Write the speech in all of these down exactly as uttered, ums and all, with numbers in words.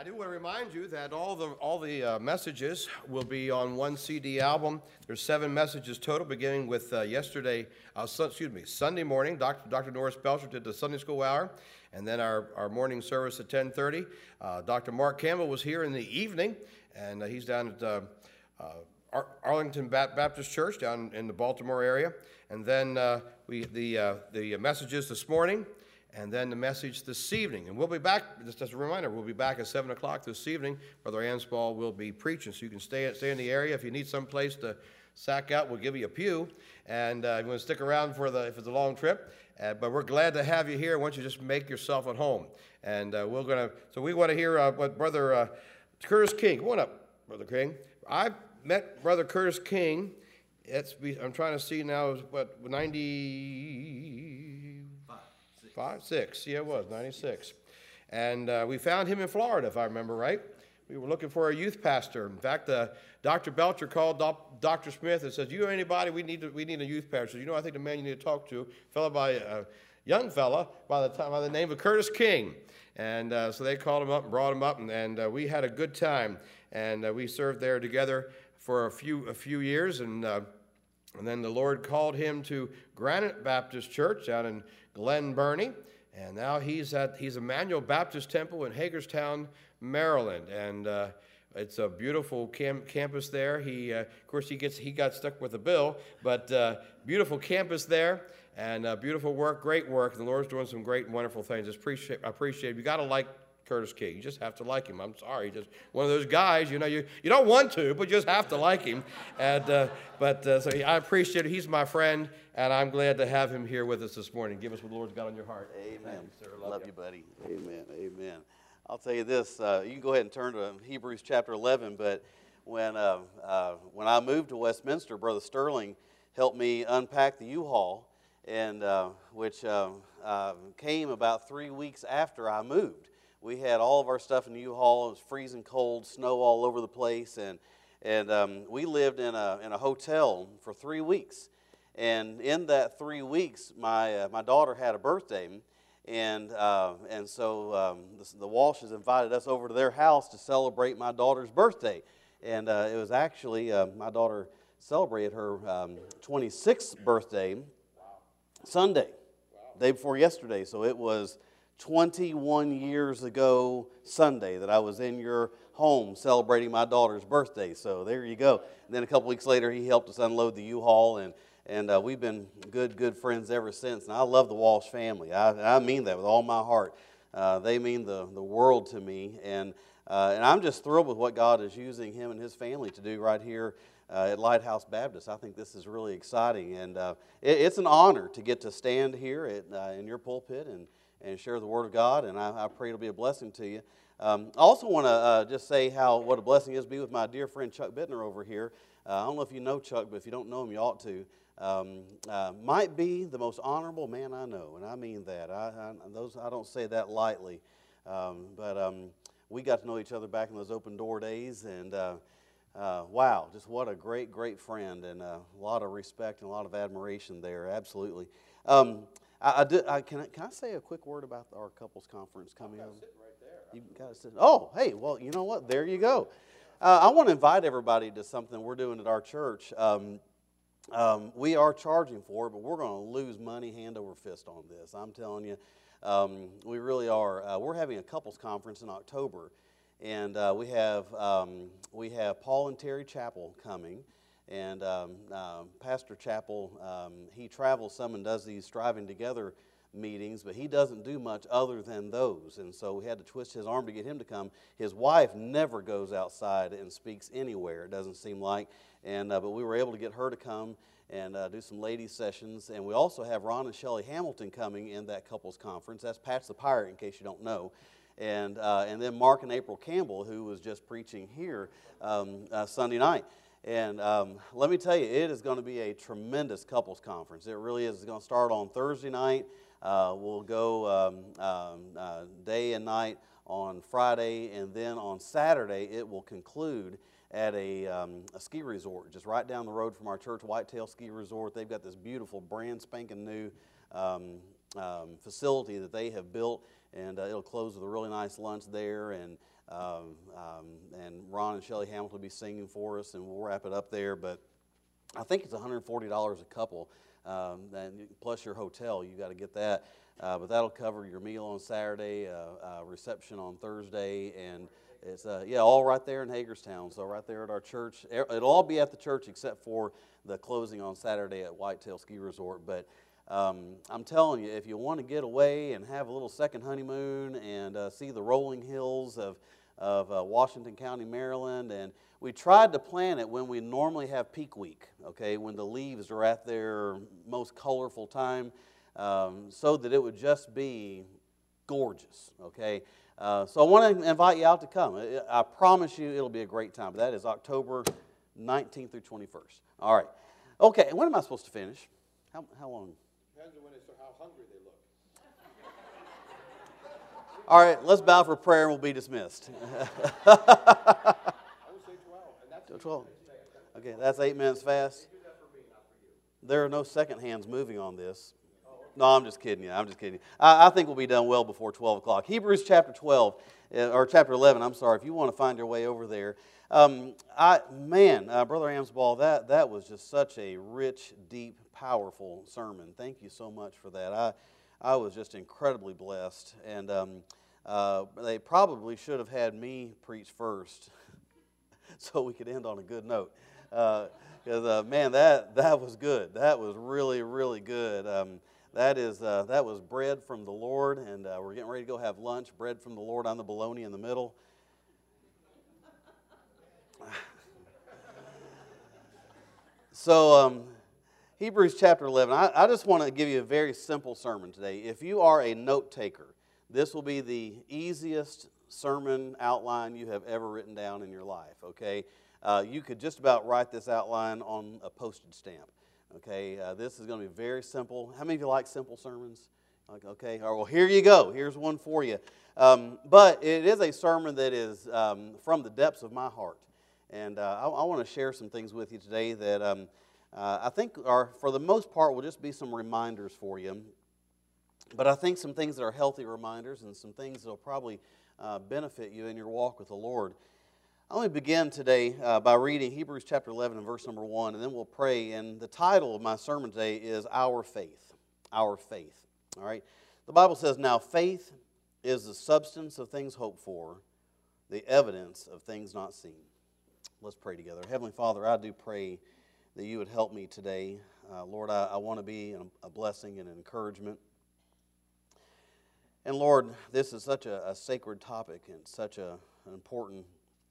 I do want to remind you that all the all the uh, messages will be on one C D album. There's seven messages total, beginning with uh, yesterday, uh, su- excuse me, Sunday morning. Doctor Doctor Norris Belcher did the Sunday school hour, and then our, our morning service at ten thirty. Uh, Doctor Mark Campbell was here in the evening, and uh, he's down at uh, uh, Ar- Arlington Ba- Baptist Church down in the Baltimore area. And then uh, we the uh, the messages this morning. And then the message this evening. And we'll be back, just as a reminder, we'll be back at seven o'clock this evening. Brother Anspaul will be preaching, so you can stay stay in the area. If you need some place to sack out, we'll give you a pew. And uh, if you want to stick around for the if it's a long trip. Uh, but we're glad to have you here. Why don't you just make yourself at home? And uh, we're going to, so we want to hear uh, what Brother uh, Curtis King, come on up, Brother King. I met Brother Curtis King, it's, I'm trying to see now, what, ninety... Five, six, yeah, it was, ninety-six. And uh, we found him in Florida, if I remember right. We were looking for a youth pastor. In fact, uh, Doctor Belcher called Doc- Doctor Smith and said, you know anybody, we need to, we need a youth pastor. You know, I think the man you need to talk to, a fellow by, a young fella by the, time, by the name of Curtis King. And uh, so they called him up and brought him up, and, and uh, we had a good time. And uh, we served there together for a few, a few years, and uh, And then the Lord called him to Granite Baptist Church out in Glen Burnie, and now he's at he's Emmanuel Baptist Temple in Hagerstown, Maryland, and uh, it's a beautiful cam- campus there. He, uh, of course, he gets he got stuck with a bill, but uh, beautiful campus there, and uh, beautiful work, great work. And the Lord's doing some great and wonderful things. Just appreciate I appreciate it. You got to like Curtis King. You just have to like him. I'm sorry, just one of those guys. You know, you you don't want to, but you just have to like him. And uh, but uh, so I appreciate it. He's my friend, and I'm glad to have him here with us this morning. Give us what the Lord's got on your heart. Amen. Sir, love, love you. you, buddy. Amen. Amen. I'll tell you this. Uh, you can go ahead and turn to Hebrews chapter eleven. But when uh, uh, when I moved to Westminster, Brother Sterling helped me unpack the U-Haul, and uh, which uh, uh, came about three weeks after I moved. We had all of our stuff in the U-Haul. It was freezing cold, snow all over the place, and and um, we lived in a in a hotel for three weeks. And in that three weeks, my uh, my daughter had a birthday, and uh, and so um, the, the Walshes invited us over to their house to celebrate my daughter's birthday. And uh, it was actually uh, my daughter celebrated her um, twenty-sixth birthday Sunday, day before yesterday. So it was twenty-one years ago Sunday that I was in your home celebrating my daughter's birthday. So there you go. And then a couple weeks later, he helped us unload the U-Haul, and and uh, we've been good, good friends ever since. And I love the Walsh family. I, I mean that with all my heart. Uh, they mean the, the world to me, and uh, and I'm just thrilled with what God is using him and his family to do right here uh, at Lighthouse Baptist. I think this is really exciting, and uh, it, it's an honor to get to stand here at, uh, in your pulpit and and share the Word of God, and I, I pray it'll be a blessing to you. Um, I also want to uh, just say how what a blessing it is to be with my dear friend Chuck Bittner over here. Uh, I don't know if you know Chuck, but if you don't know him, you ought to. Um, uh, might be the most honorable man I know, and I mean that. I, I, those, I don't say that lightly, um, but um, we got to know each other back in those open door days, and uh, uh, wow, just what a great, great friend, and uh, a lot of respect and a lot of admiration there, absolutely. Um, I, I, do, I, can, I, can I say a quick word about our couples conference coming up? Right there. You got to sit. Oh, hey, well, you know what? There you go. Uh, I want to invite everybody to something we're doing at our church. Um, um, we are charging for it, but we're going to lose money hand over fist on this. I'm telling you, um, we really are. Uh, we're having a couples conference in October, and uh, we have um, we have Paul and Terry Chappell coming. And um, uh, Pastor Chappell, um, he travels some and does these Striving Together meetings, but he doesn't do much other than those. And so we had to twist his arm to get him to come. His wife never goes outside and speaks anywhere, it doesn't seem like. And uh, but we were able to get her to come and uh, do some ladies' sessions. And we also have Ron and Shelley Hamilton coming in that couples conference. That's Patch the Pirate, in case you don't know. And, uh, and then Mark and April Campbell, who was just preaching here um, uh, Sunday night. And um, let me tell you, it is going to be a tremendous couples conference. It really is. It's going to start on Thursday night. Uh, we'll go um, um, uh, day and night on Friday, and then on Saturday it will conclude at a, um, a ski resort just right down the road from our church, Whitetail Ski Resort. They've got this beautiful brand spanking new um, um, facility that they have built, and uh, it'll close with a really nice lunch there. And um, um, and Ron and Shelley Hamilton will be singing for us, and we'll wrap it up there. But I think it's one hundred forty dollars a couple, um, and plus your hotel. You got to get that. Uh, but that'll cover your meal on Saturday, uh, uh, reception on Thursday, and it's uh, yeah, all right there in Hagerstown. So right there at our church. It'll all be at the church except for the closing on Saturday at Whitetail Ski Resort. But um, I'm telling you, if you want to get away and have a little second honeymoon and uh, see the rolling hills of of uh, Washington County, Maryland, and we tried to plan it when we normally have peak week, okay, when the leaves are at their most colorful time, um, so that it would just be gorgeous, okay. Uh, so I want to invite you out to come. I, I promise you it'll be a great time. That is October nineteenth through twenty-first. All right. Okay, and when am I supposed to finish? How, how long? Depends on when it's, how hungry they look. All right, let's bow for prayer and we'll be dismissed. I would say twelve. And that's twelve. Okay, that's eight minutes fast. There are no second hands moving on this. No, I'm just kidding you. I'm just kidding you. I, I think we'll be done well before twelve o'clock. Hebrews chapter twelve, uh, or chapter eleven, I'm sorry, if you want to find your way over there. Um, I, man, uh, Brother Amsball, that, that was just such a rich, deep, powerful sermon. Thank you so much for that. I, I was just incredibly blessed. And um, uh, they probably should have had me preach first so we could end on a good note. Because, uh, uh, man, that, that was good. That was really, really good. Um, That is uh, that was bread from the Lord, and uh, we're getting ready to go have lunch. Bread from the Lord on the bologna in the middle. so um, Hebrews chapter eleven. I, I just want to give you a very simple sermon today. If you are a note taker, this will be the easiest sermon outline you have ever written down in your life. Okay, uh, you could just about write this outline on a postage stamp. Okay, uh, this is going to be very simple. How many of you like simple sermons? Like, okay, all right, well, here you go. Here's one for you. Um, but it is a sermon that is um, from the depths of my heart. And uh, I, I want to share some things with you today that um, uh, I think are, for the most part, will just be some reminders for you. But I think some things that are healthy reminders and some things that will probably uh, benefit you in your walk with the Lord. I want to begin today uh, by reading Hebrews chapter eleven and verse number one, and then we'll pray. And the title of my sermon today is Our Faith. Our Faith. All right. The Bible says, "Now faith is the substance of things hoped for, the evidence of things not seen." Let's pray together. Heavenly Father, I do pray that you would help me today. Uh, Lord, I, I want to be a blessing and an encouragement. And Lord, this is such a, a sacred topic and such a, an important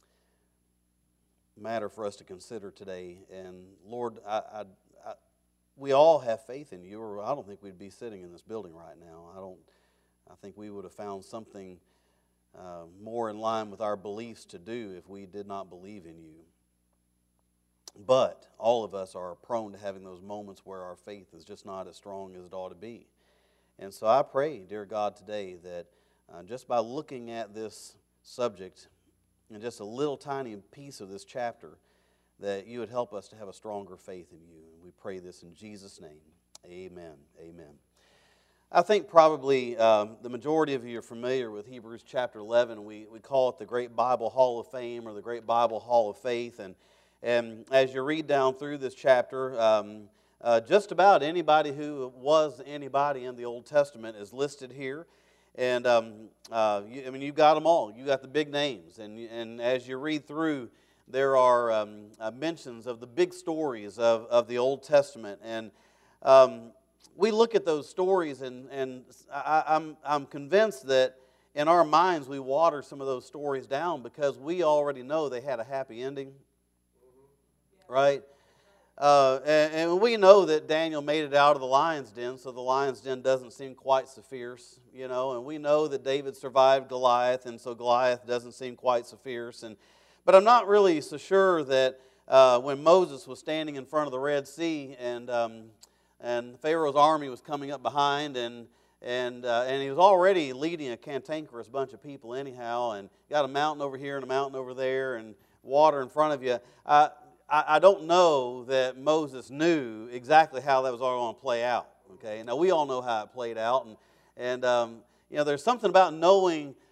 matter for us to consider today. And Lord, I, I, I, we all have faith in you, or I don't think we'd be sitting in this building right now. I don't. I think we would have found something uh, more in line with our beliefs to do if we did not believe in you. But all of us are prone to having those moments where our faith is just not as strong as it ought to be. And so I pray, dear God, today that uh, just by looking at this subject and just a little tiny piece of this chapter, that you would help us to have a stronger faith in you. And we pray this in Jesus' name. Amen. Amen. I think probably um, the majority of you are familiar with Hebrews chapter eleven. We, we call it the Great Bible Hall of Fame or the Great Bible Hall of Faith. And, and as you read down through this chapter, um, uh, just about anybody who was anybody in the Old Testament is listed here. And, um, uh, you, I mean, you've got them all. You got the big names. And, and as you read through, there are um, uh, mentions of the big stories of, of the Old Testament. And um, we look at those stories, and, and I, I'm, I'm convinced that in our minds we water some of those stories down because we already know they had a happy ending. Right? Uh, and, and we know that Daniel made it out of the lion's den, so the lion's den doesn't seem quite so fierce, you know. And we know that David survived Goliath, and so Goliath doesn't seem quite so fierce. And but I'm not really so sure that uh, when Moses was standing in front of the Red Sea, and um, and Pharaoh's army was coming up behind, and and uh, and he was already leading a cantankerous bunch of people anyhow, and got a mountain over here and a mountain over there, and water in front of you. Uh, I don't know that Moses knew exactly how that was all going to play out. Okay, now we all know how it played out, and and um, you know, there's something about knowing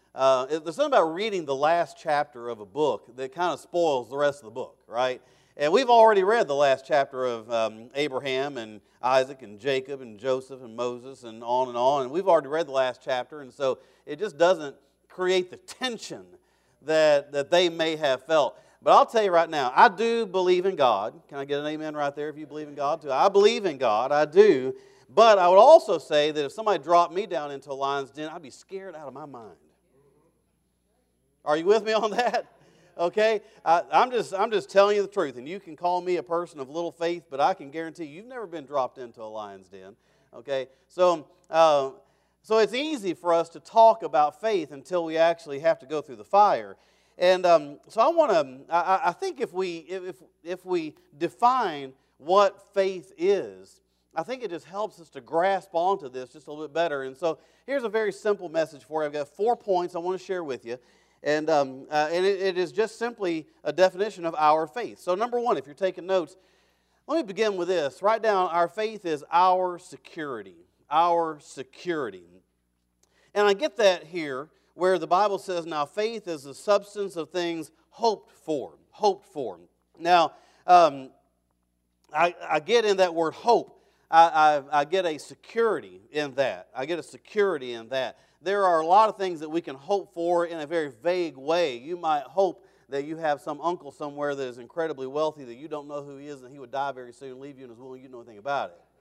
uh, there's something about reading the last chapter of a book that kind of spoils the rest of the book, right? And we've already read the last chapter of um, Abraham and Isaac and Jacob and Joseph and Moses and on and on. And we've already read the last chapter, and so it just doesn't create the tension that, that they may have felt. But I'll tell you right now, I do believe in God. Can I get an amen right there if you believe in God too? I believe in God, I do. But I would also say that if somebody dropped me down into a lion's den, I'd be scared out of my mind. Are you with me on that? Okay? I, I'm just I'm just telling you the truth. And you can call me a person of little faith, but I can guarantee you've never been dropped into a lion's den. Okay? So, uh, so it's easy for us to talk about faith until we actually have to go through the fire. And um, so I want to, I, I think if we, if, if we define what faith is, I think it just helps us to grasp onto this just a little bit better. And so here's a very simple message for you. I've got four points I want to share with you. And, um, uh, and it, it is just simply a definition of our faith. So number one, if you're taking notes, let me begin with this. Write down, our faith is our security. Our security. And I get that here, where the Bible says, now faith is the substance of things hoped for. Hoped for. Now, um, I, I get in that word hope, I, I, I get a security in that. I get a security in that. There are a lot of things that we can hope for in a very vague way. You might hope that you have some uncle somewhere that is incredibly wealthy that you don't know who he is and he would die very soon, leave you in his will, and you don't know anything about it.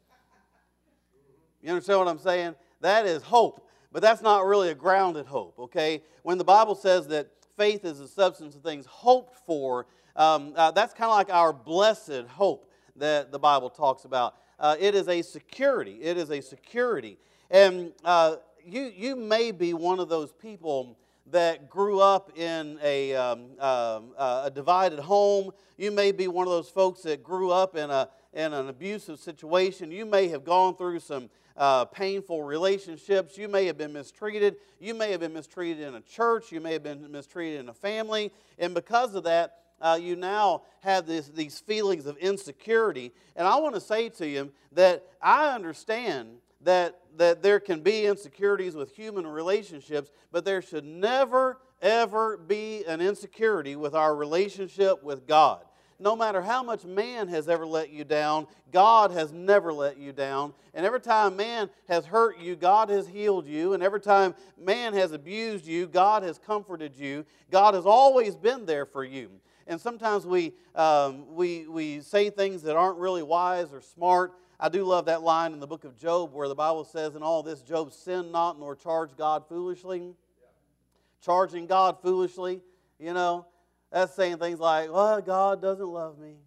You understand what I'm saying? That is hope. But that's not really a grounded hope, okay? When the Bible says that faith is the substance of things hoped for, um, uh, that's kind of like our blessed hope that the Bible talks about. Uh, it is a security. It is a security. And uh, you, you may be one of those people that grew up in a, um, uh, a divided home. You may be one of those folks that grew up in, a, in an abusive situation. You may have gone through some Uh, painful relationships. You may have been mistreated. You may have been mistreated in a church. You may have been mistreated in a family. And because of that, uh, you now have this, these feelings of insecurity. And I want to say to you that I understand that, that there can be insecurities with human relationships, but there should never, ever be an insecurity with our relationship with God. No matter how much man has ever let you down, God has never let you down. And every time man has hurt you, God has healed you. And every time man has abused you, God has comforted you. God has always been there for you. And sometimes we, um, we, we say things that aren't really wise or smart. I do love that line in the book of Job where the Bible says, in all this, Job sinned not nor charged God foolishly. Yeah. Charging God foolishly, you know. That's saying things like, well, God doesn't love me.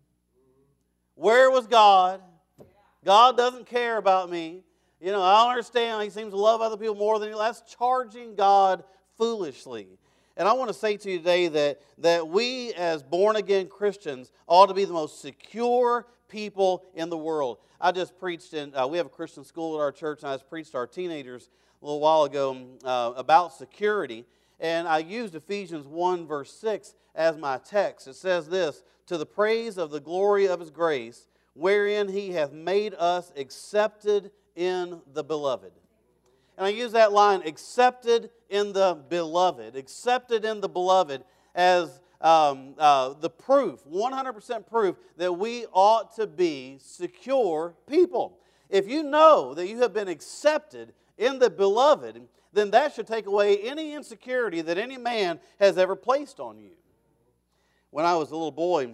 Where was God? God doesn't care about me. You know, I don't understand. He seems to love other people more than he. That's charging God foolishly. And I want to say to you today that, that we as born-again Christians ought to be the most secure people in the world. I just preached in, uh, we have a Christian school at our church, and I just preached to our teenagers a little while ago uh, about security. And I used Ephesians one, verse six as my text. It says this, to the praise of the glory of His grace, wherein He hath made us accepted in the beloved. And I use that line, accepted in the beloved, accepted in the beloved, as um, uh, the proof, one hundred percent proof that we ought to be secure people. If you know that you have been accepted in the beloved, then that should take away any insecurity that any man has ever placed on you. When I was a little boy,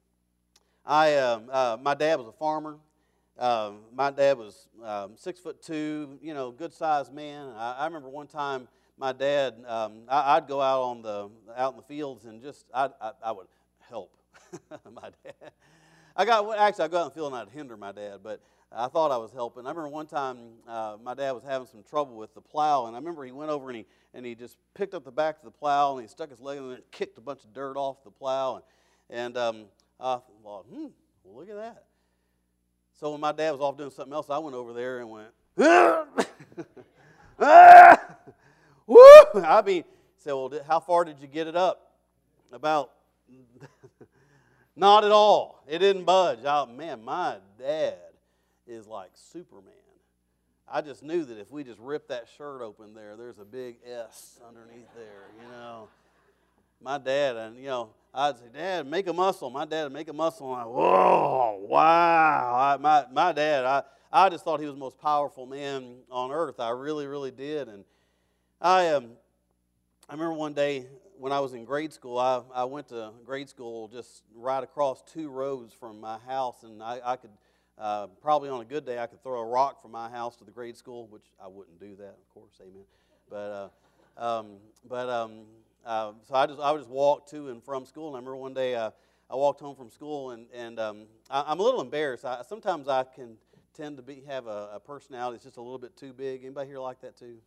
I, uh, uh, my dad was a farmer. Uh, my dad was um, six foot two, you know, good sized man. I, I remember one time my dad, um, I, I'd go out on the out in the fields and just I I, I would help my dad. I got actually I go out in the field and I'd hinder my dad, but I thought I was helping. I remember one time uh, my dad was having some trouble with the plow, and I remember he went over and he and he just picked up the back of the plow and he stuck his leg in it and kicked a bunch of dirt off the plow, and and um, I thought, hmm, well, look at that. So when my dad was off doing something else, I went over there and went, ah! Ah! Woo! I mean, he said, well, how far did you get it up? About, not at all. It didn't budge. Oh, man, my dad is like Superman. I just knew that if we just ripped that shirt open there, there's a big S underneath there, you know. My dad, and you know, I'd say, Dad, make a muscle. My dad would make a muscle, and I, whoa, wow. I, my, my dad, I, I just thought he was the most powerful man on earth. I really, really did. And I, um, I remember one day when I was in grade school, I, I went to grade school just right across two roads from my house, and I, I could, uh, probably on a good day, I could throw a rock from my house to the grade school, which I wouldn't do that, of course, amen. But, uh, um, but, um, Uh, so I just I would just walk to and from school. And I remember one day uh, I walked home from school, and and um, I, I'm a little embarrassed. I, sometimes I can tend to be have a, a personality that's just a little bit too big. Anybody here like that too?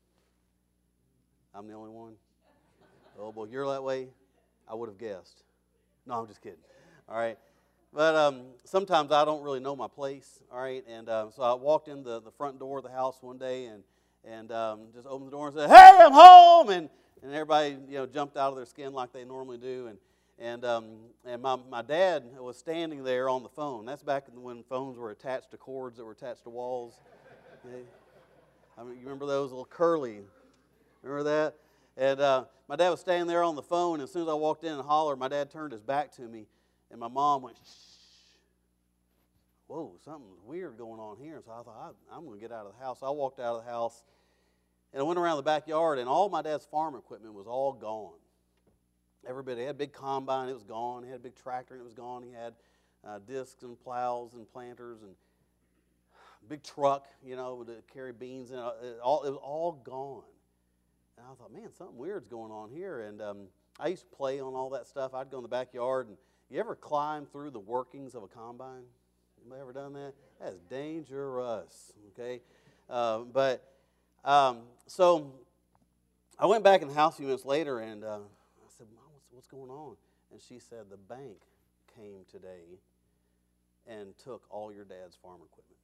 I'm the only one. Oh boy, you're that way. I would have guessed. No, I'm just kidding. All right, but um, sometimes I don't really know my place. All right, and uh, so I walked in the, the front door of the house one day, and and um, just opened the door and said, "Hey, I'm home!" and And everybody, you know, jumped out of their skin like they normally do. And and um, and my, my dad was standing there on the phone. That's back when phones were attached to cords that were attached to walls. Okay. I mean, you remember those little curly? Remember that? And uh, my dad was standing there on the phone. And as soon as I walked in and hollered, my dad turned his back to me, and my mom went, "Shh! Whoa, something's weird going on here." And so I thought, I, I'm going to get out of the house. So I walked out of the house. And I went around the backyard, and all my dad's farm equipment was all gone. Every bit. He had a big combine, it was gone. He had a big tractor, and it was gone. He had uh, discs and plows and planters and a big truck, you know, to carry beans in. It, all, it was all gone. And I thought, man, something weird's going on here. And um, I used to play on all that stuff. I'd go in the backyard, and you ever climb through the workings of a combine? Anybody ever done that? That's dangerous, okay? Uh, but... Um, so I went back in the house a few minutes later, and uh, I said, "Mom, what's, what's going on?" And she said, "The bank came today and took all your dad's farm equipment."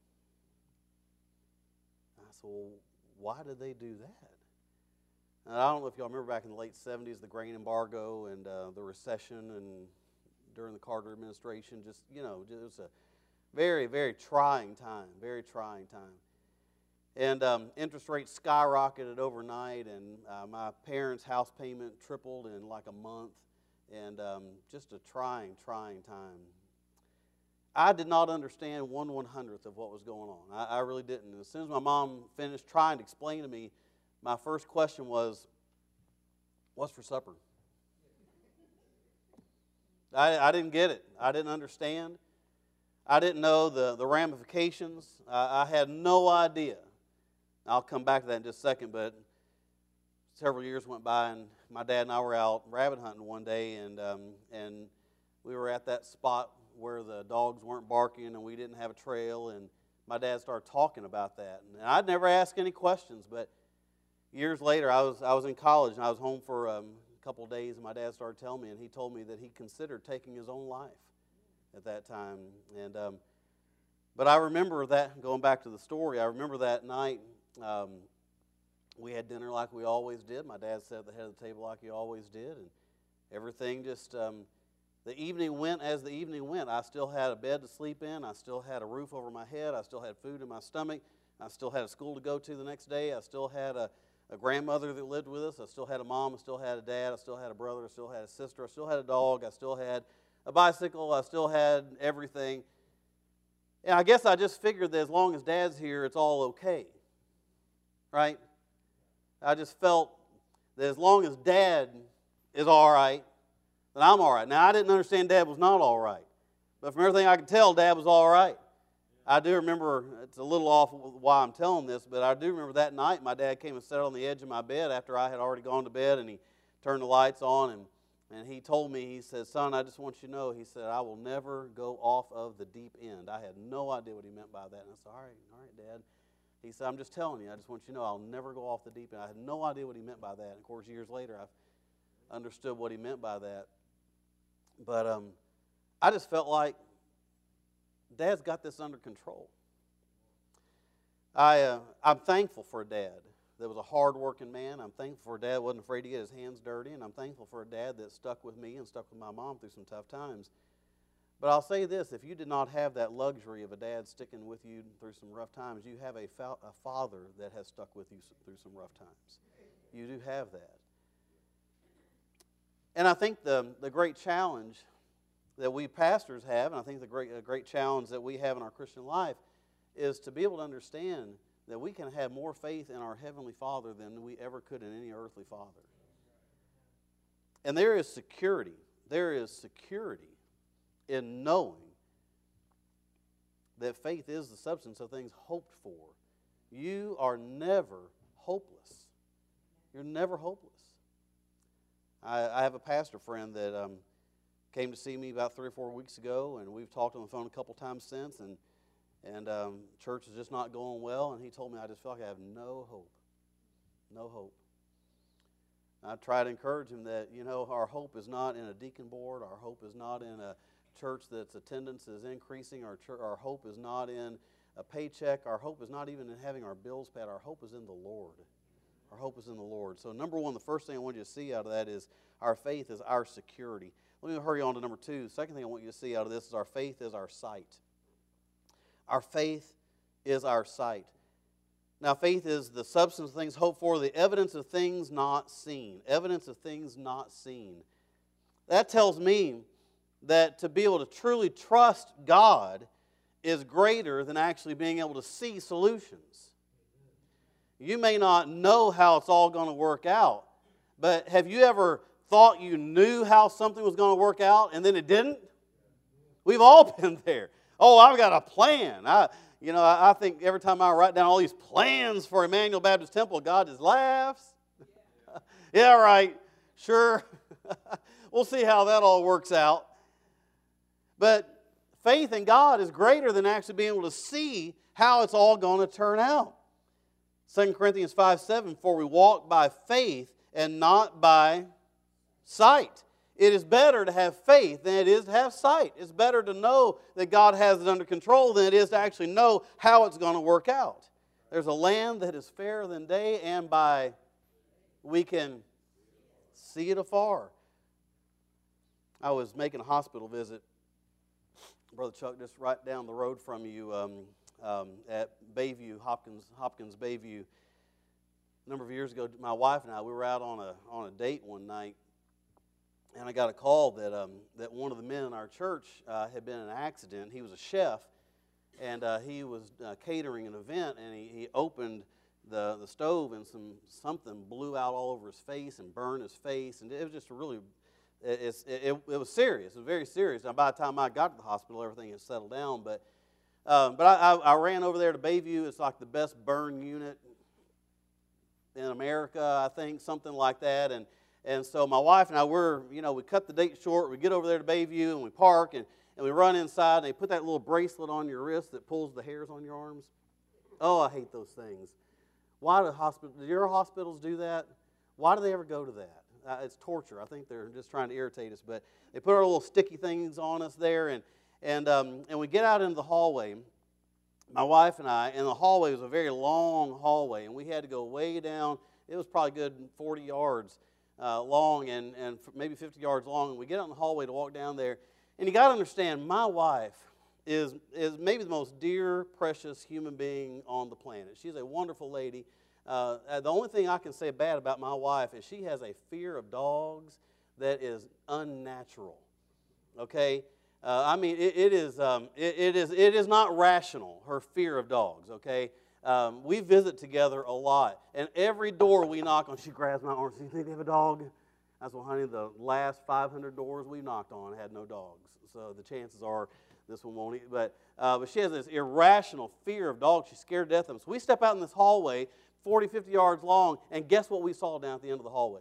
And I said, "Well, why did they do that?" And I don't know if y'all remember back in the late seventies, the grain embargo and uh, the recession, and during the Carter administration, just, you know, it was a very, very trying time, very trying time. And um, interest rates skyrocketed overnight, and uh, my parents' house payment tripled in like a month, and um, just a trying, trying time. I did not understand one one hundredth of what was going on. I, I really didn't. And as soon as my mom finished trying to explain to me, my first question was, "What's for supper?" I, I didn't get it. I didn't understand. I didn't know the, the ramifications. I, I had no idea. I'll come back to that in just a second, but several years went by, and my dad and I were out rabbit hunting one day, and um, and we were at that spot where the dogs weren't barking, and we didn't have a trail, and my dad started talking about that. And I'd never asked any questions, but years later, I was I was in college, and I was home for um, a couple of days, and my dad started telling me, and he told me that he considered taking his own life at that time. And um, but I remember that, going back to the story, I remember that night, um, we had dinner like we always did. My dad sat at the head of the table like he always did, and everything just, um, the evening went as the evening went. I still had a bed to sleep in. I still had a roof over my head. I still had food in my stomach. I still had a school to go to the next day. I still had a, a grandmother that lived with us. I still had a mom. I still had a dad. I still had a brother. I still had a sister. I still had a dog. I still had a bicycle. I still had everything. And I guess I just figured that as long as Dad's here, it's all okay. Right? I just felt that as long as Dad is all right, then I'm all right. Now, I didn't understand Dad was not all right. But from everything I could tell, Dad was all right. I do remember, it's a little off why I'm telling this, but I do remember that night my dad came and sat on the edge of my bed after I had already gone to bed, and he turned the lights on, and, and he told me, he said, "Son, I just want you to know," he said, "I will never go off of the deep end." I had no idea what he meant by that. And I said, all right, all right, Dad. He said, "I'm just telling you, I just want you to know I'll never go off the deep end." I had no idea what he meant by that. And of course, years later, I've understood what he meant by that. But um, I just felt like Dad's got this under control. I, uh, I'm thankful for a dad that was a hard-working man. I'm thankful for a dad that wasn't afraid to get his hands dirty. And I'm thankful for a dad that stuck with me and stuck with my mom through some tough times. But I'll say this, if you did not have that luxury of a dad sticking with you through some rough times, you have a, fa- a father that has stuck with you through some rough times. You do have that. And I think the, the great challenge that we pastors have, and I think the great, a great challenge that we have in our Christian life, is to be able to understand that we can have more faith in our Heavenly Father than we ever could in any earthly father. And there is security. There is security in knowing that faith is the substance of things hoped for. You are never hopeless. You're never hopeless. I, I have a pastor friend that um, came to see me about three or four weeks ago, and we've talked on the phone a couple times since, and and um, church is just not going well, and he told me, I just feel like I have no hope. No hope. I try to encourage him that, you know, our hope is not in a deacon board. Our hope is not in a church that's attendance is increasing. Our, church, our hope is not in a paycheck. Our hope is not even in having our bills paid. Our hope is in the Lord. Our hope is in the Lord. So number one, the first thing I want you to see out of that is our faith is our security. Let me hurry on to number two. The second thing I want you to see out of this is our faith is our sight. Our faith is our sight. Now, faith is the substance of things hoped for, the evidence of things not seen. Evidence of things not seen. That tells me that to be able to truly trust God is greater than actually being able to see solutions. You may not know how it's all going to work out, but have you ever thought you knew how something was going to work out and then it didn't? We've all been there. Oh, I've got a plan. I, you know, I, I think every time I write down all these plans for Emmanuel Baptist Temple, God just laughs. Yeah, yeah right. Sure. We'll see how that all works out. But faith in God is greater than actually being able to see how it's all going to turn out. Second Corinthians five seven, for we walk by faith and not by sight. It is better to have faith than it is to have sight. It's better to know that God has it under control than it is to actually know how it's going to work out. There's a land that is fairer than day, and by we can see it afar. I was making a hospital visit, Brother Chuck, just right down the road from you um, um, at Bayview, Hopkins, Hopkins Bayview. A number of years ago, my wife and I, we were out on a on a date one night. And I got a call that um, that one of the men in our church uh, had been in an accident. He was a chef, and uh, he was uh, catering an event, and he, he opened the, the stove, and some something blew out all over his face and burned his face, and it was just really, it, it's, it, it, it was serious. It was very serious. Now, by the time I got to the hospital, everything had settled down, but um, but I, I, I ran over there to Bayview. It's like the best burn unit in America, I think, something like that, and And so my wife and I, we're, you know, we cut the date short. We get over there to Bayview and we park and, and we run inside and they put that little bracelet on your wrist that pulls the hairs on your arms. Oh, I hate those things. Why do hospitals, do your hospitals do that? Why do they ever go to that? Uh, it's torture. I think they're just trying to irritate us. But they put our little sticky things on us there and, and, um, and we get out into the hallway. My wife and I, and the hallway was a very long hallway and we had to go way down. It was probably good forty yards. Uh, long and, and maybe fifty yards long, and we get out in the hallway to walk down there. And you got to understand, my wife is is maybe the most dear, precious human being on the planet. She's a wonderful lady. Uh, the only thing I can say bad about my wife is she has a fear of dogs that is unnatural. Okay, uh, I mean it, it is um, it, it is it is not rational. Her fear of dogs. Okay. Um, we visit together a lot, and every door we knock on, she grabs my arm and says, "You think they have a dog?" I said, "Well, honey, the last five hundred doors we knocked on had no dogs, so the chances are this one won't eat." But, uh, but she has this irrational fear of dogs. She's scared to death of them. So we step out in this hallway, forty, fifty yards long, and guess what we saw down at the end of the hallway?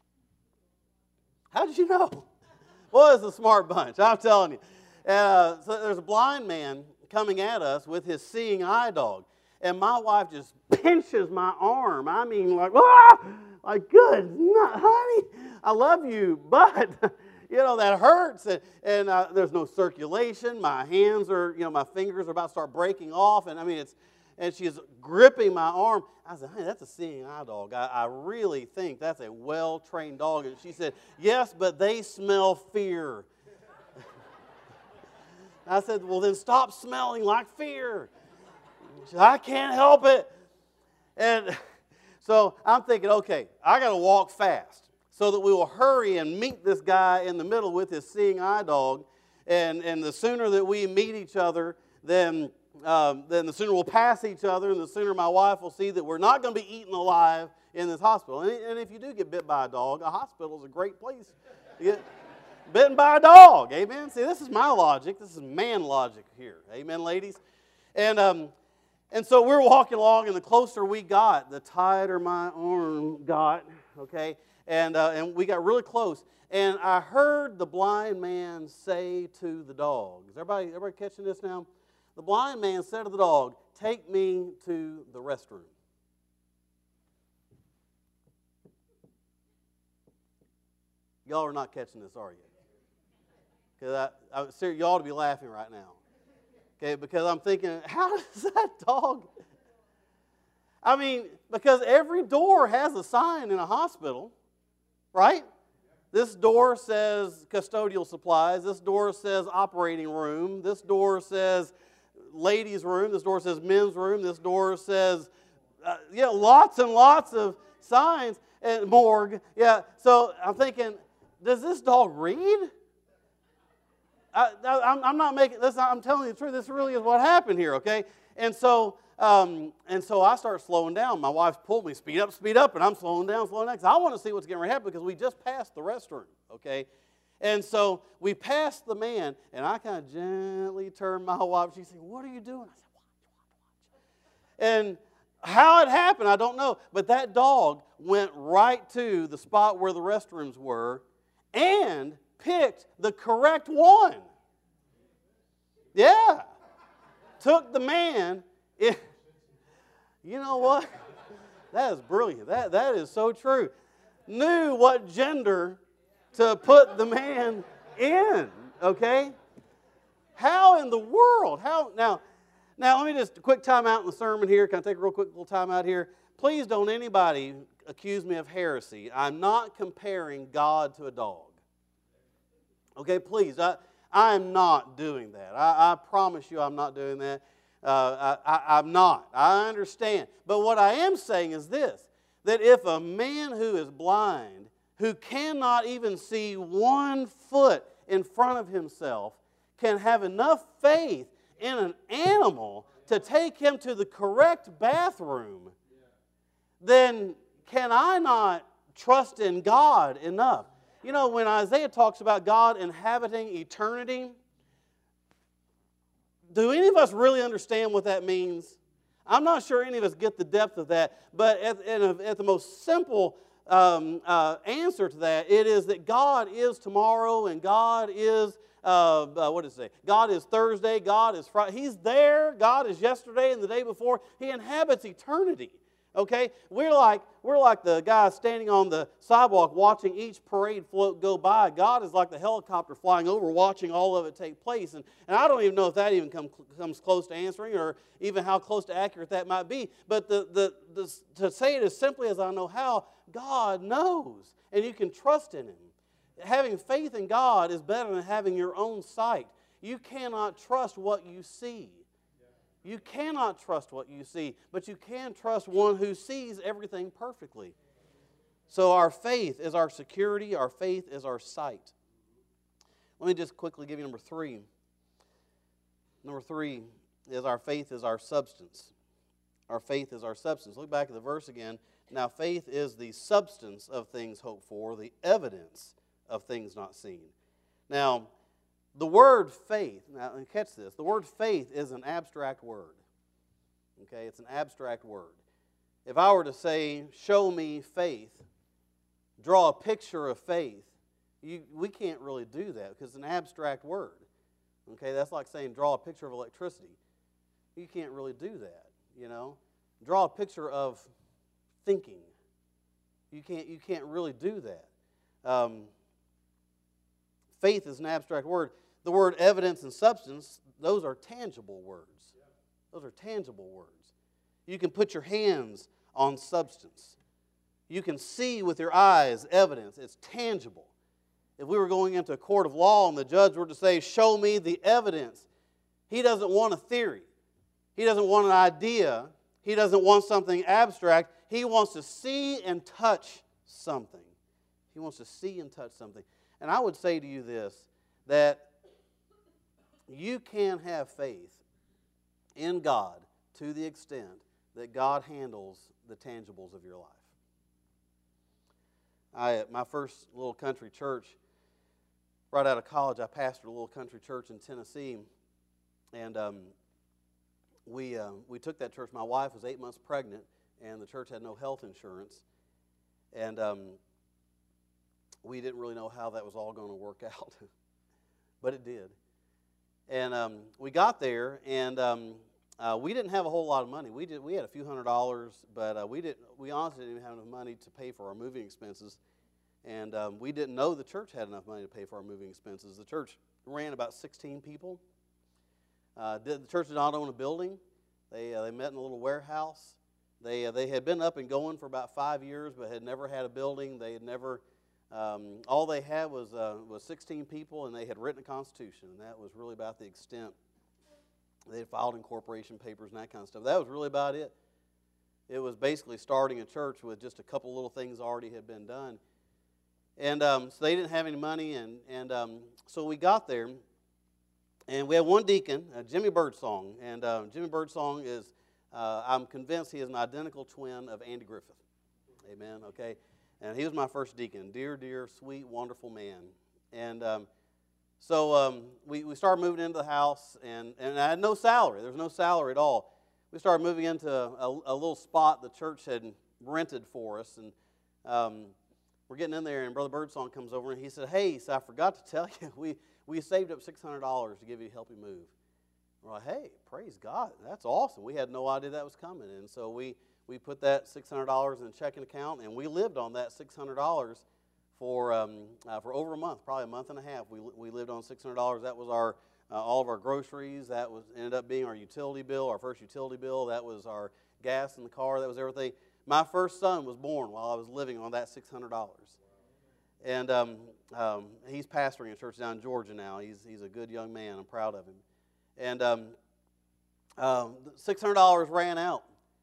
How did you know? Well, it's a smart bunch, I'm telling you. Uh, so there's a blind man coming at us with his seeing eye dog. And my wife just pinches my arm. I mean, like, ah! Like, good, not, honey, I love you, but, you know, that hurts. And, and uh, there's no circulation. My hands are, you know, my fingers are about to start breaking off. And, I mean, it's, and she's gripping my arm. I said, honey, that's a seeing eye dog. I, I really think that's a well-trained dog. And she said, yes, but they smell fear. I said, well, then stop smelling like fear. She said, I can't help it. And so I'm thinking, okay, I got to walk fast so that we will hurry and meet this guy in the middle with his seeing eye dog. And, and the sooner that we meet each other, then, um, then the sooner we'll pass each other, and the sooner my wife will see that we're not going to be eaten alive in this hospital. And, and if you do get bit by a dog, a hospital is a great place to get bitten by a dog. Amen? See, this is my logic. This is man logic here. Amen, ladies? And um, and so we're walking along, and the closer we got, the tighter my arm got, okay? And, uh, and we got really close. And I heard the blind man say to the dog, is everybody, everybody catching this now? The blind man said to the dog, take me to the restroom. Y'all are not catching this, are you? Because I, I, seriously, you ought to be laughing right now. Okay, because I'm thinking, how does that dog... I mean, because every door has a sign in a hospital, right? This door says custodial supplies. This door says operating room. This door says ladies' room. This door says men's room. This door says, uh, yeah, lots and lots of signs. And morgue. Yeah, so I'm thinking, does this dog read? I, I, I'm not making this. I'm telling you the truth. This really is what happened here. Okay, and so um, and so I start slowing down. My wife pulled me, speed up, speed up, and I'm slowing down, slowing down because I want to see what's getting ready to happen because we just passed the restroom. Okay, and so we passed the man, and I kind of gently turned my wife. She said, "What are you doing?" I said, "Watch, watch, watch." And how it happened, I don't know. But that dog went right to the spot where the restrooms were and picked the correct one. Yeah. Took the man. In, you know what? That is brilliant. That, that is so true. Knew what gender to put the man in. Okay? How in the world? How now? Now let me just a quick time out in the sermon here. Can I take a real quick little time out here? Please don't anybody accuse me of heresy. I'm not comparing God to a dog. Okay, please. I, I'm not doing that. I, I promise you I'm not doing that. Uh, I, I, I'm not. I understand. But what I am saying is this, that if a man who is blind, who cannot even see one foot in front of himself, can have enough faith in an animal to take him to the correct bathroom, then can I not trust in God enough? You know, when Isaiah talks about God inhabiting eternity, do any of us really understand what that means? I'm not sure any of us get the depth of that, but at, at, at the most simple um, uh, answer to that, it is that God is tomorrow and God is, uh, uh, what does it say? God is Thursday, God is Friday. He's there, God is yesterday and the day before. He inhabits eternity. Okay, we're like we're like the guys standing on the sidewalk watching each parade float go by. God is like the helicopter flying over, watching all of it take place. And, and I don't even know if that even come, comes close to answering, or even how close to accurate that might be. But the, the, the to say it as simply as I know how, God knows, and you can trust in Him. Having faith in God is better than having your own sight. You cannot trust what you see. You cannot trust what you see, but you can trust one who sees everything perfectly. So our faith is our security. Our faith is our sight. Let me just quickly give you number three. Number three is our faith is our substance. Our faith is our substance. Look back at the verse again. Now faith is the substance of things hoped for, the evidence of things not seen. Now, the word faith, now catch this, the word faith is an abstract word. Okay, it's an abstract word. If I were to say, show me faith, draw a picture of faith, you, we can't really do that because it's an abstract word. Okay, that's like saying draw a picture of electricity. You can't really do that, you know. Draw a picture of thinking. You can't, you can't really do that. Um, faith is an abstract word. The word evidence and substance, those are tangible words. Those are tangible words. You can put your hands on substance. You can see with your eyes evidence. It's tangible. If we were going into a court of law and the judge were to say, show me the evidence, He doesn't want a theory. He doesn't want an idea. He doesn't want something abstract. He wants to see and touch something. He wants to see and touch something. And I would say to you this, that you can have faith in God to the extent that God handles the tangibles of your life. I, my first little country church, right out of college, I pastored a little country church in Tennessee, and um, we uh, we took that church. My wife was eight months pregnant, and the church had no health insurance, and um, we didn't really know how that was all going to work out, but it did. And um, we got there, and um, uh, we didn't have a whole lot of money. We did. We had a few hundred dollars, but uh, we didn't. We honestly didn't have enough money to pay for our moving expenses, and um, we didn't know the church had enough money to pay for our moving expenses. The church ran about sixteen people. Uh, the church did not own a building. They uh, they met in a little warehouse. They uh, they had been up and going for about five years, but had never had a building. They had never. Um, all they had was uh, was sixteen people, and they had written a constitution, and that was really about the extent. They had filed incorporation papers and that kind of stuff. That was really about it. It was basically starting a church with just a couple little things already had been done, and um, so they didn't have any money, and and um, so we got there, and we had one deacon, uh, Jimmy Birdsong, and uh, Jimmy Birdsong is, uh, I'm convinced he is an identical twin of Andy Griffith. Amen. Okay. And he was my first deacon. Dear, dear, sweet, wonderful man. And um, so um, we, we started moving into the house, and, and I had no salary. There was no salary at all. We started moving into a, a little spot the church had rented for us. And um, we're getting in there, and Brother Birdsong comes over, and he said, hey, so I forgot to tell you, we, we saved up six hundred dollars to give you help you move. We're like, hey, praise God. That's awesome. We had no idea that was coming. And so we... We put that six hundred dollars in a checking account, and we lived on that six hundred dollars for um, uh, for over a month, probably a month and a half. We we lived on six hundred dollars. That was our uh, all of our groceries. That was ended up being our utility bill, our first utility bill. That was our gas in the car. That was everything. My first son was born while I was living on that six hundred dollars. And um, um, he's pastoring a church down in Georgia now. He's he's a good young man. I'm proud of him. And um, um, six hundred dollars ran out.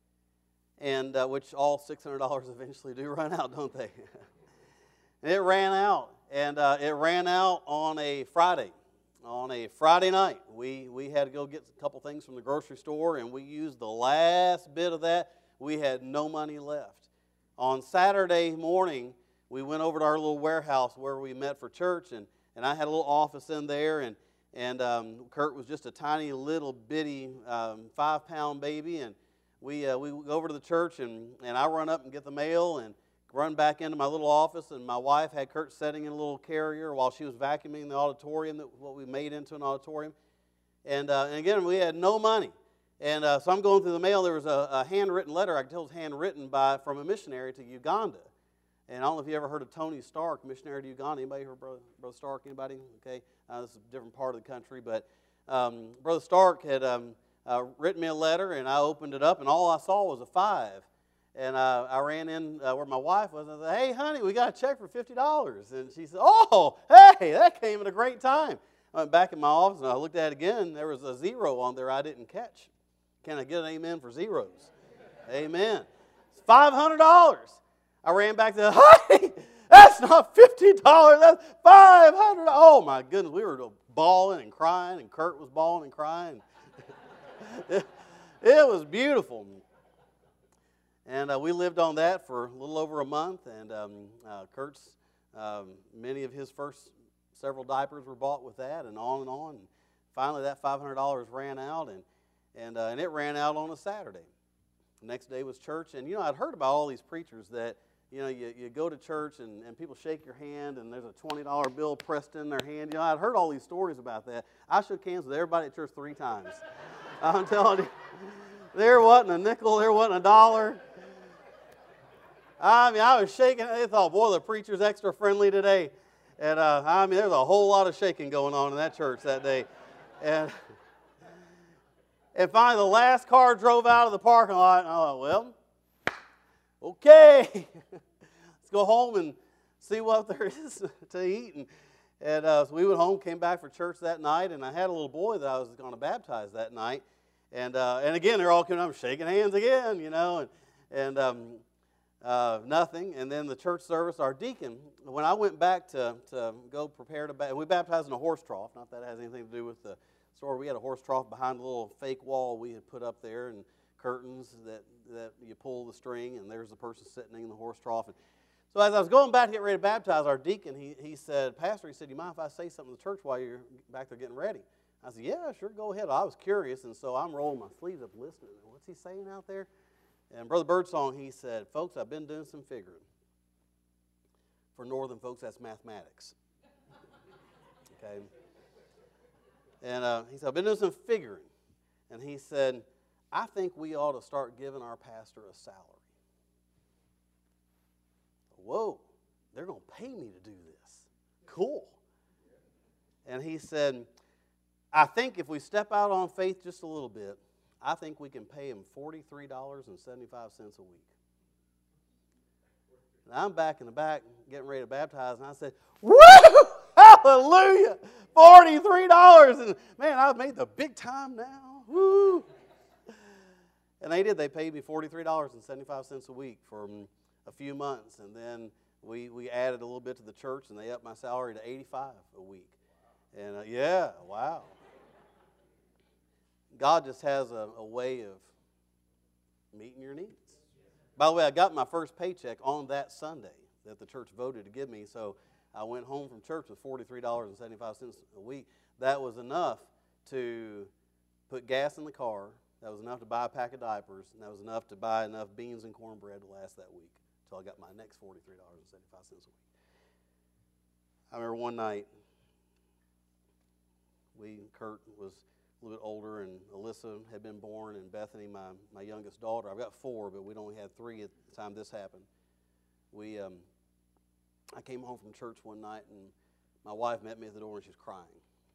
And uh, which all six hundred dollars eventually do run out, don't they? It ran out, and uh, it ran out on a Friday. On a Friday night, we, we had to go get a couple things from the grocery store, and we used the last bit of that. We had no money left. On Saturday morning, we went over to our little warehouse where we met for church, and, and I had a little office in there, and, and um, Kurt was just a tiny little bitty um, five-pound baby, and We uh, we go over to the church, and, and I run up and get the mail and run back into my little office, and my wife had Kurt setting in a little carrier while she was vacuuming the auditorium, that what we made into an auditorium. And, uh, and again, we had no money. And uh, so I'm going through the mail. There was a, a handwritten letter. I could tell it was handwritten by, from a missionary to Uganda. And I don't know if you ever heard of Tony Stark, missionary to Uganda. Anybody heard of Brother, Brother Stark? Anybody? Okay. Uh, this is a different part of the country. But um, Brother Stark had... Um, Uh, written me a letter, and I opened it up, and all I saw was a five. And uh, I ran in uh, where my wife was, and I said, hey, honey, we got a check for fifty dollars. And she said, oh, hey, that came at a great time. I went back in my office, and I looked at it again, and there was a zero on there I didn't catch. Can I get an amen for zeros? Amen. It's five hundred dollars. I ran back to, honey, that's not fifty dollars, that's five hundred dollars. Oh, my goodness, we were bawling and crying, and Kurt was bawling and crying. It, it was beautiful. And uh, we lived on that for a little over a month. And um, uh, Kurt's, um, many of his first several diapers were bought with that, and on and on. And finally, that five hundred dollars ran out, and and, uh, and it ran out on a Saturday. The next day was church. And, you know, I'd heard about all these preachers that, you know, you, you go to church, and, and people shake your hand, and there's a twenty dollar bill pressed in their hand. You know, I'd heard all these stories about that. I shook hands with everybody at church three times. I'm telling you, there wasn't a nickel, there wasn't a dollar. I mean, I was shaking. They thought, boy, the preacher's extra friendly today. And uh, I mean, there's a whole lot of shaking going on in that church that day. And, and finally, the last car drove out of the parking lot, and I thought, well, okay, let's go home and see what there is to eat. And, And uh, so we went home, came back for church that night, and I had a little boy that I was going to baptize that night. And uh, and again, they're all coming up, shaking hands again, you know, and and um, uh, nothing. And then the church service, our deacon, when I went back to to go prepare to baptize, we baptized in a horse trough. Not that it has anything to do with the story. We had a horse trough behind a little fake wall we had put up there, and curtains that that you pull the string, and there's the person sitting in the horse trough. And so as I was going back to get ready to baptize, our deacon, he he said, Pastor, he said, you mind if I say something to the church while you're back there getting ready? I said, yeah, sure, go ahead. I was curious, and so I'm rolling my sleeves up listening. What's he saying out there? And Brother Birdsong, he said, folks, I've been doing some figuring. For northern folks, that's mathematics. Okay? And uh, he said, I've been doing some figuring. And he said, I think we ought to start giving our pastor a salary. Whoa, they're going to pay me to do this. Cool. And he said, I think if we step out on faith just a little bit, I think we can pay him forty-three dollars and seventy-five cents a week. And I'm back in the back getting ready to baptize, and I said, woo, hallelujah, forty-three dollars. And man, I've made the big time now. Woo. And they did. They paid me forty-three dollars and seventy-five cents a week for a few months. And then we, we added a little bit to the church, and they upped my salary to eighty-five dollars a week. And uh, yeah, wow. God just has a, a way of meeting your needs. By the way, I got my first paycheck on that Sunday that the church voted to give me, so I went home from church with forty-three dollars and seventy-five cents a week. That was enough to put gas in the car. That was enough to buy a pack of diapers, and that was enough to buy enough beans and cornbread to last that week until I got my next forty-three dollars and seventy-five cents a week. I remember one night, we, Kurt was a little bit older, and Alyssa had been born, and Bethany, my, my youngest daughter. I've got four, but we'd only had three at the time this happened. We, um, I came home from church one night, and my wife met me at the door, and she was crying.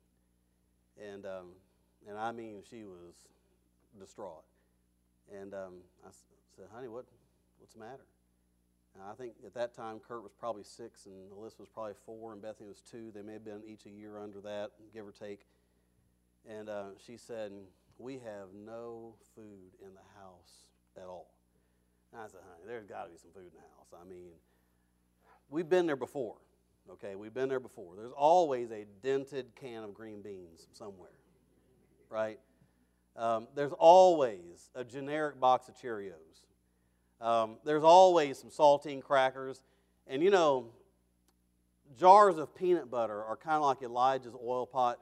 And, um, and I mean, she was distraught. And um, I said, honey, what, what's the matter? And I think at that time, Kurt was probably six, and Alyssa was probably four, and Bethany was two. They may have been each a year under that, give or take. And uh, she said, we have no food in the house at all. And I said, honey, there's got to be some food in the house. I mean, we've been there before, okay? We've been there before. There's always a dented can of green beans somewhere, right? Um, there's always a generic box of Cheerios. Um, there's always some saltine crackers. And, you know, jars of peanut butter are kind of like Elijah's oil pot.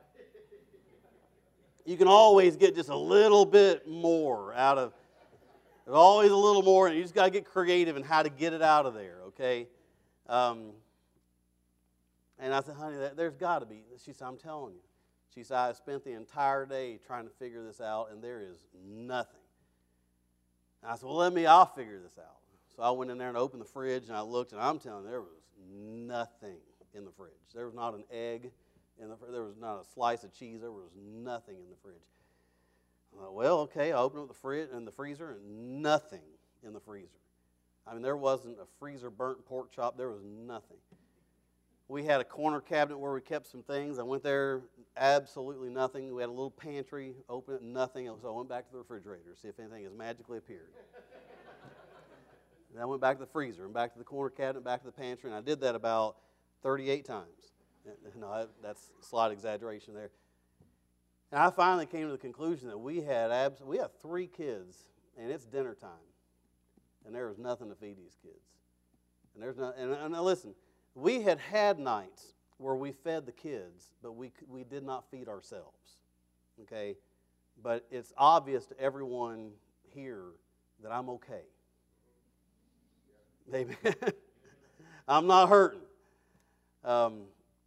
You can always get just a little bit more out of, there's always a little more, and you just got to get creative in how to get it out of there, okay? Um, and I said, honey, there's got to be. She said, I'm telling you. She said, I spent the entire day trying to figure this out, and there is nothing. And I said, well, let me, I'll figure this out. So I went in there and opened the fridge, and I looked, and I'm telling you, there was nothing in the fridge. There was not an egg. In the, there was not a slice of cheese. There was nothing in the fridge. I thought, well, okay. I opened up the fridge and the freezer, and nothing in the freezer. I mean, there wasn't a freezer burnt pork chop. There was nothing. We had a corner cabinet where we kept some things. I went there, absolutely nothing. We had a little pantry, opened it, nothing. So I went back to the refrigerator to see if anything has magically appeared. Then I went back to the freezer and back to the corner cabinet, back to the pantry, and I did that about thirty-eight times. No, that's a slight exaggeration there. And I finally came to the conclusion that we had abs- we have three kids, and it's dinner time, and there was nothing to feed these kids. And there's not. And, and now listen, we had had nights where we fed the kids, but we we did not feed ourselves. Okay, but it's obvious to everyone here that I'm okay. Amen. I'm not hurting. Um,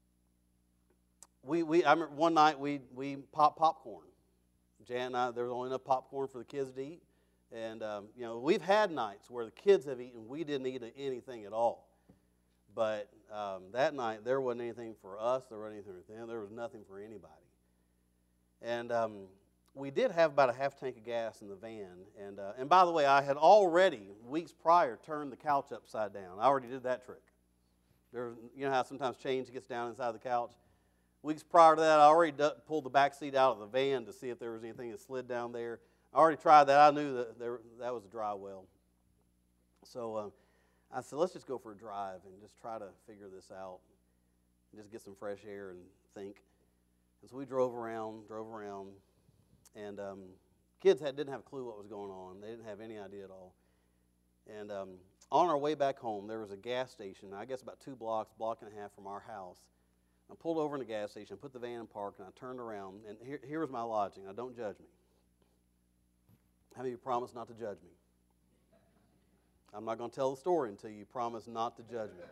We, we, I remember one night we, we popped popcorn. Jan and I, there was only enough popcorn for the kids to eat. And, um, you know, we've had nights where the kids have eaten. We didn't eat anything at all. But um, that night, there wasn't anything for us. There wasn't anything for them. There was nothing for anybody. And um, we did have about a half tank of gas in the van. And, uh, and by the way, I had already, weeks prior, turned the couch upside down. I already did that trick. There was, you know how sometimes change gets down inside the couch? Weeks prior to that, I already d- pulled the back seat out of the van to see if there was anything that slid down there. I already tried that. I knew that there, that was a dry well. So uh, I said, let's just go for a drive and just try to figure this out. Just get some fresh air and think. And so we drove around, drove around, and um, kids had, didn't have a clue what was going on. They didn't have any idea at all. And um, on our way back home, there was a gas station, I guess about two blocks, block and a half from our house. I pulled over in the gas station, put the van in park, and I turned around. And here, here was my logic. Now, don't judge me. How many of you promise not to judge me? I'm not going to tell the story until you promise not to judge me.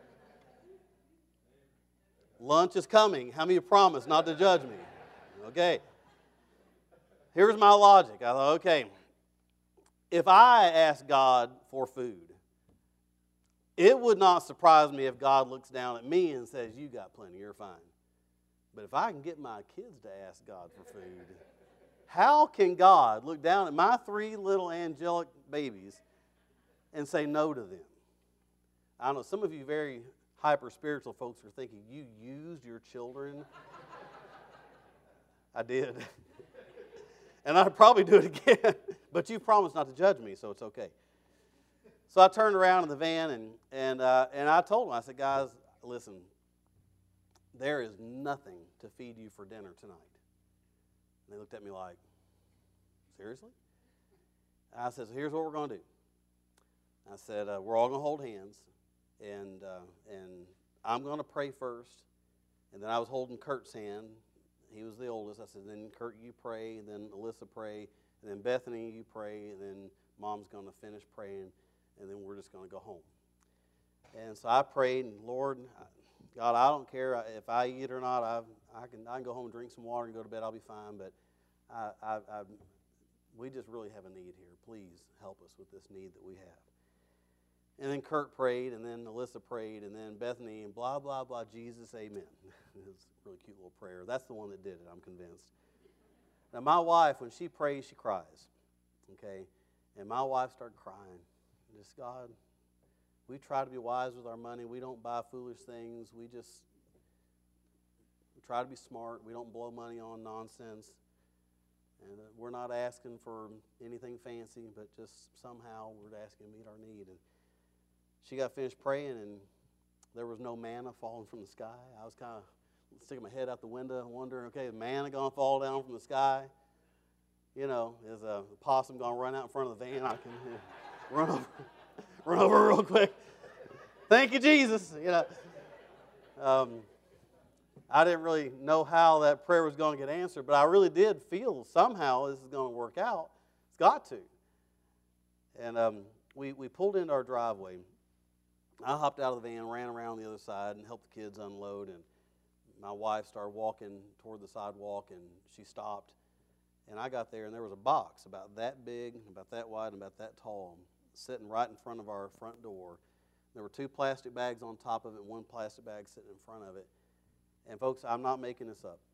Lunch is coming. How many of you promise not to judge me? Okay. Here's my logic. I thought, okay, if I ask God for food, it would not surprise me if God looks down at me and says, you got plenty, you're fine. But if I can get my kids to ask God for food, how can God look down at my three little angelic babies and say no to them? I know some of you very hyper-spiritual folks are thinking, you used your children? I did. And I'd probably do it again. But you promised not to judge me, so it's okay. So I turned around in the van, and, and, uh, and I told them, I said, guys, listen, there is nothing to feed you for dinner tonight. And they looked at me like, seriously? I said, so here's what we're going to do. I said, uh, we're all going to hold hands, and, uh, and I'm going to pray first. And then I was holding Kurt's hand. He was the oldest. I said, then Kurt, you pray, and then Alyssa pray, and then Bethany, you pray, and then Mom's going to finish praying, and then we're just going to go home. And so I prayed, and Lord, God, I don't care if I eat or not. I, I, can, I can go home and drink some water and go to bed. I'll be fine, but I, I, I, we just really have a need here. Please help us with this need that we have. And then Kurt prayed, and then Alyssa prayed, and then Bethany, and blah, blah, blah, Jesus, amen. It's a really cute little prayer. That's the one that did it, I'm convinced. Now, my wife, when she prays, she cries, okay? And my wife started crying. Just, God, we try to be wise with our money. We don't buy foolish things. We just we try to be smart. We don't blow money on nonsense. And uh, we're not asking for anything fancy, but just somehow we're asking to meet our need. And she got finished praying, and there was no manna falling from the sky. I was kind of sticking my head out the window wondering, okay, is manna going to fall down from the sky? You know, is a possum going to run out in front of the van? I can you know, run over, run over real quick. Thank you, Jesus. You know, um, I didn't really know how that prayer was going to get answered, but I really did feel somehow this is going to work out. It's got to. And um, we, we pulled into our driveway. I hopped out of the van, ran around the other side, and helped the kids unload. And my wife started walking toward the sidewalk, and she stopped. And I got there, and there was a box about that big, about that wide, and about that tall, sitting right in front of our front door. There were two plastic bags on top of it, and one plastic bag sitting in front of it. And folks, I'm not making this up.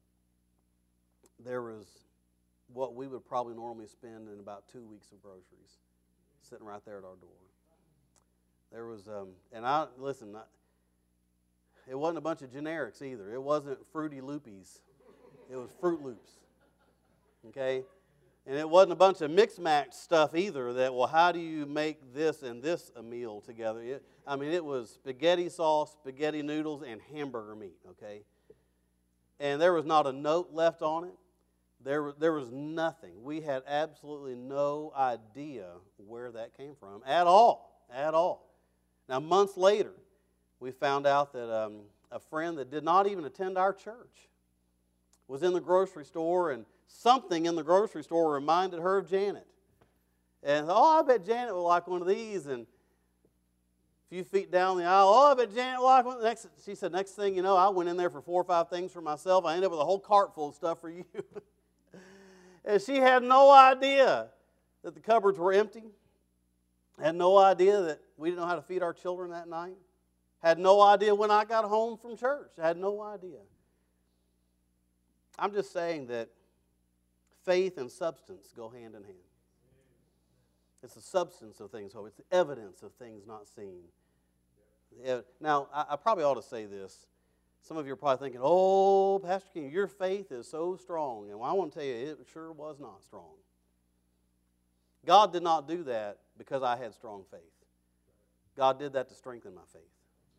There was what we would probably normally spend in about two weeks of groceries sitting right there at our door. There was, um, and I, listen, I, it wasn't a bunch of generics either. It wasn't Fruity Loopies. It was Fruit Loops. Okay? And it wasn't a bunch of mix-match stuff either that, well, how do you make this and this a meal together? It, I mean, it was spaghetti sauce, spaghetti noodles, and hamburger meat, okay? And there was not a note left on it. There, there was nothing. We had absolutely no idea where that came from at all, at all. Now, months later, we found out that um, a friend that did not even attend our church was in the grocery store, and something in the grocery store reminded her of Janet. And, oh, I bet Janet will like one of these. And a few feet down the aisle, oh, I bet Janet will like one. Next, she said, next thing you know, I went in there for four or five things for myself. I ended up with a whole cart full of stuff for you. And she had no idea that the cupboards were empty. Had no idea that we didn't know how to feed our children that night. Had no idea when I got home from church. Had no idea. I'm just saying that faith and substance go hand in hand. It's the substance of things hoped. It's the evidence of things not seen. Now, I, I probably ought to say this. Some of you are probably thinking, oh, Pastor King, your faith is so strong. And I want to tell you, it sure was not strong. God did not do that because I had strong faith. God did that to strengthen my faith.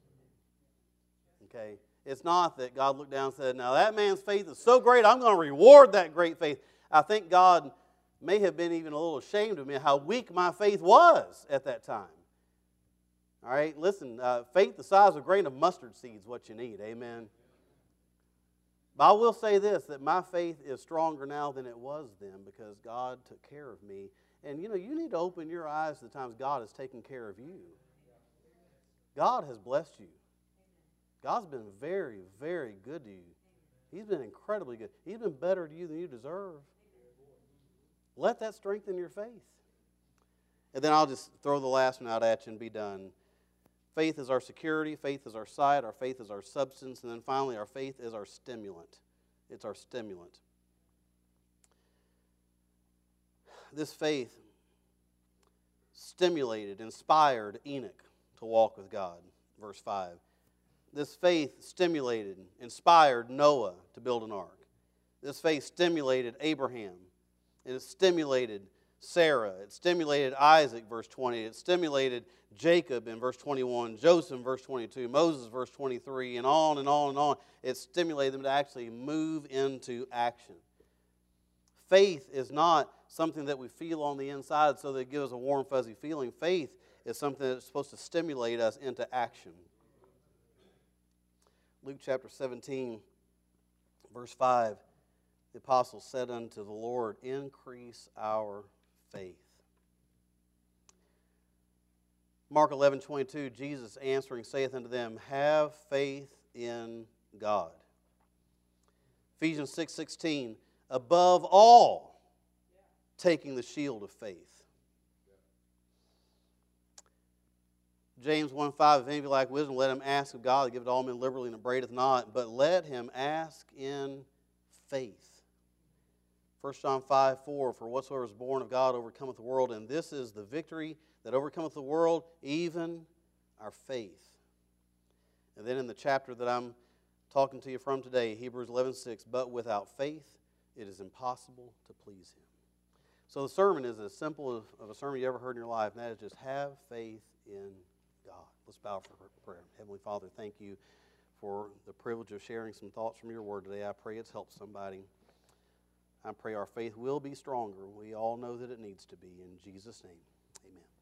Okay? It's not that God looked down and said, now that man's faith is so great, I'm going to reward that great faith. I think God may have been even a little ashamed of me how weak my faith was at that time. All right? Listen, uh, faith the size of a grain of mustard seed is what you need. Amen? But I will say this, that my faith is stronger now than it was then because God took care of me. And, you know, you need to open your eyes to the times God has taken care of you. God has blessed you. God's been very, very good to you. He's been incredibly good. He's been better to you than you deserve. Let that strengthen your faith. And then I'll just throw the last one out at you and be done. Faith is our security. Faith is our sight. Our faith is our substance. And then finally, our faith is our stimulant. It's our stimulant. This faith stimulated, inspired Enoch to walk with God. Verse five. This faith stimulated, inspired Noah to build an ark. This faith stimulated Abraham. And it stimulated Sarah. It stimulated Isaac, verse twenty. It stimulated Jacob in verse twenty-one, Joseph in verse twenty-two, Moses, verse twenty-three, and on and on and on. It stimulated them to actually move into action. Faith is not something that we feel on the inside so that it gives us a warm, fuzzy feeling. Faith is something that's supposed to stimulate us into action. Luke chapter seventeen, verse five, the apostle said unto the Lord, increase our faith. Mark eleven twenty-two, Jesus answering saith unto them, have faith in God. Ephesians six sixteen, above all, taking the shield of faith. James one five, if any of you lack wisdom, let him ask of God, to give it to all men liberally and upbraideth not, but let him ask in faith. First John five four, for whatsoever is born of God overcometh the world, and this is the victory that overcometh the world, even our faith. And then in the chapter that I'm talking to you from today, Hebrews eleven six, but without faith it is impossible to please him. So the sermon is as simple of a sermon you ever heard in your life, and that is just have faith in God. Let's bow for prayer. Heavenly Father, thank you for the privilege of sharing some thoughts from your word today. I pray it's helped somebody. I pray our faith will be stronger. We all know that it needs to be. In Jesus' name, amen.